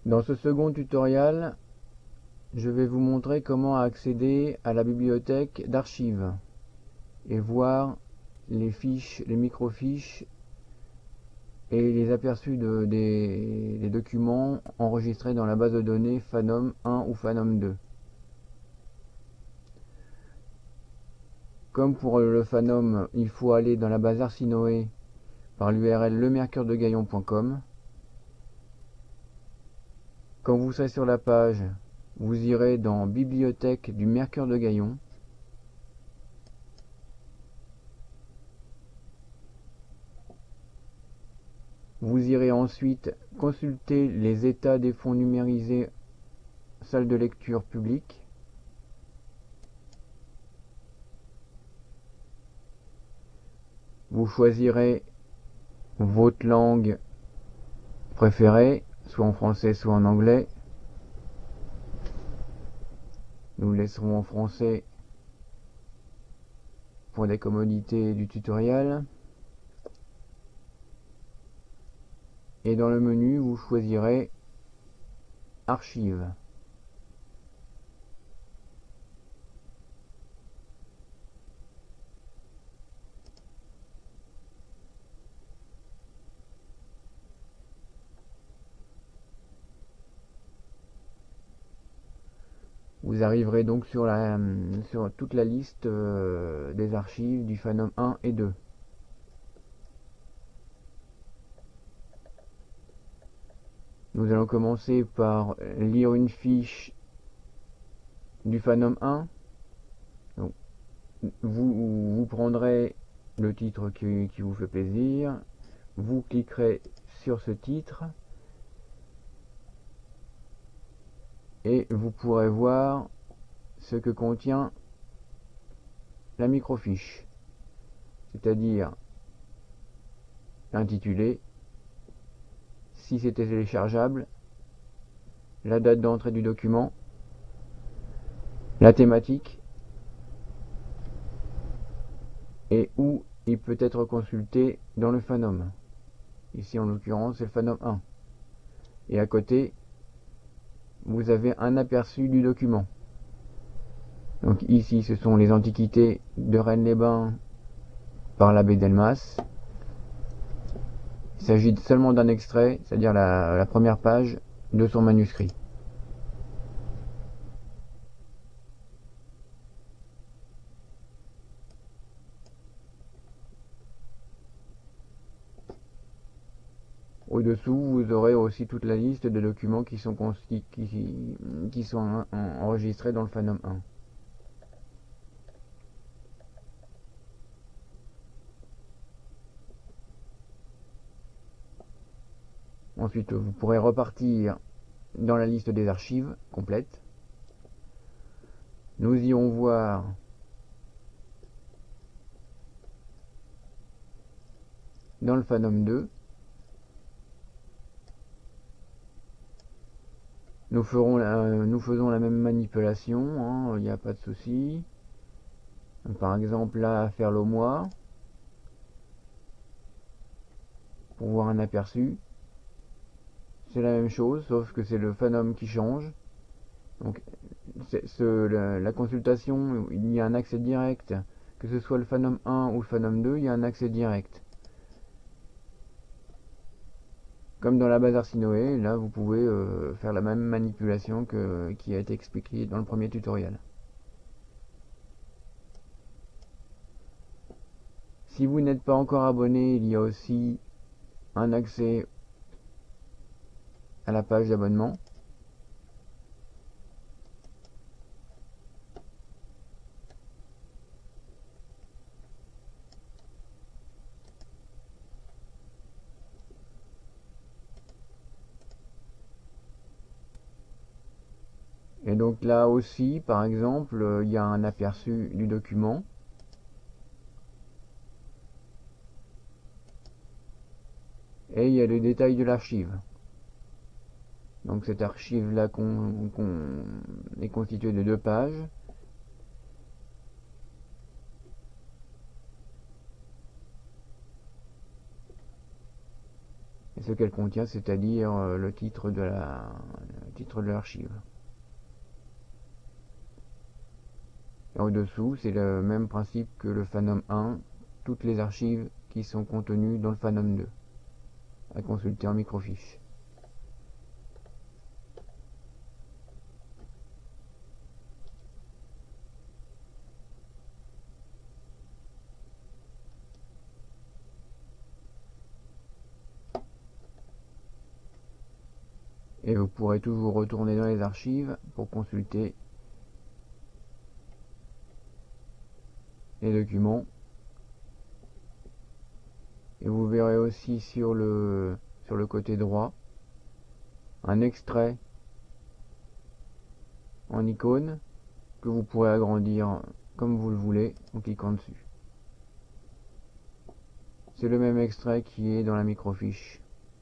Dans ce second tutoriel, je vais vous montrer comment accéder à la bibliothèque d'archives et voir les fiches, les microfiches et les aperçus des documents enregistrés dans la base de données Phanom 1 ou Phanom 2. Comme pour le Phanom, il faut aller dans la base Arsinoe par l'URL lemercuredegaillon.com. Quand vous serez sur la page, vous irez dans Bibliothèque du Mercure de Gaillon. Vous irez ensuite consulter les états des fonds numérisés, salle de lecture publique. Vous choisirez votre langue préférée, soit en français, soit en anglais. Nous laisserons en français pour des commodités du tutoriel. Et dans le menu, vous choisirez Archives. Vous arriverez donc sur toute la liste des archives du Phanom 1 et 2. Nous allons commencer par lire une fiche du Phanom 1. Donc, vous prendrez le titre qui vous fait plaisir. Vous cliquerez sur ce titre et vous pourrez voir ce que contient la microfiche, c'est-à-dire l'intitulé, si c'est téléchargeable, la date d'entrée du document, la thématique et où il peut être consulté dans le Phanom. Ici en l'occurrence c'est le Phanom 1. Et à côté vous avez un aperçu du document. Donc ici ce sont les antiquités de Rennes-les-Bains par l'abbé Delmas. Il s'agit seulement d'un extrait, c'est-à-dire la première page de son manuscrit. Au-dessous, vous aurez aussi toute la liste de documents qui sont enregistrés dans le Phanom 1. Ensuite, vous pourrez repartir dans la liste des archives complète. Nous irons voir dans le Phanom 2. Nous faisons la même manipulation, il n'y a pas de souci. Par exemple, là, faire le mois pour voir un aperçu. C'est la même chose, sauf que c'est le Phanom qui change. Donc, la consultation, il y a un accès direct. Que ce soit le Phanom 1 ou le Phanom 2, il y a un accès direct. Comme dans la base Arsinoe, là vous pouvez faire la même manipulation qui a été expliquée dans le premier tutoriel. Si vous n'êtes pas encore abonné, il y a aussi un accès à la page d'abonnement. Et donc là aussi, par exemple, il y a un aperçu du document. Et il y a le détail de l'archive. Donc cette archive-là est constituée de 2 pages. et ce qu'elle contient, c'est-à-dire le titre de l'archive. Et en dessous, c'est le même principe que le Phanom 1, toutes les archives qui sont contenues dans le Phanom 2, à consulter en microfiche. Et vous pourrez toujours retourner dans les archives pour consulter les documents. Et vous verrez aussi sur le côté droit un extrait en icône que vous pourrez agrandir comme vous le voulez en cliquant dessus. C'est le même extrait qui est dans la microfiche.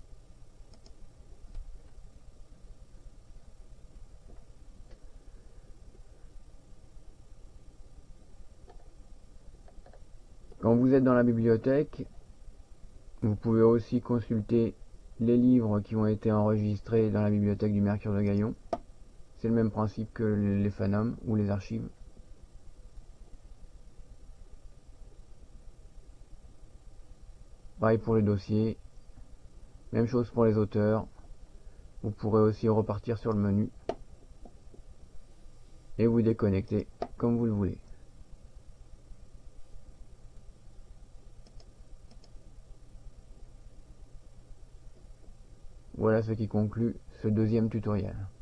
Quand vous êtes dans la bibliothèque, vous pouvez aussi consulter les livres qui ont été enregistrés dans la bibliothèque du Mercure de Gaillon. C'est le même principe que les Phanom ou les archives. Pareil pour les dossiers. Même chose pour les auteurs. Vous pourrez aussi repartir sur le menu et vous déconnecter comme vous le voulez. Voilà ce qui conclut ce deuxième tutoriel.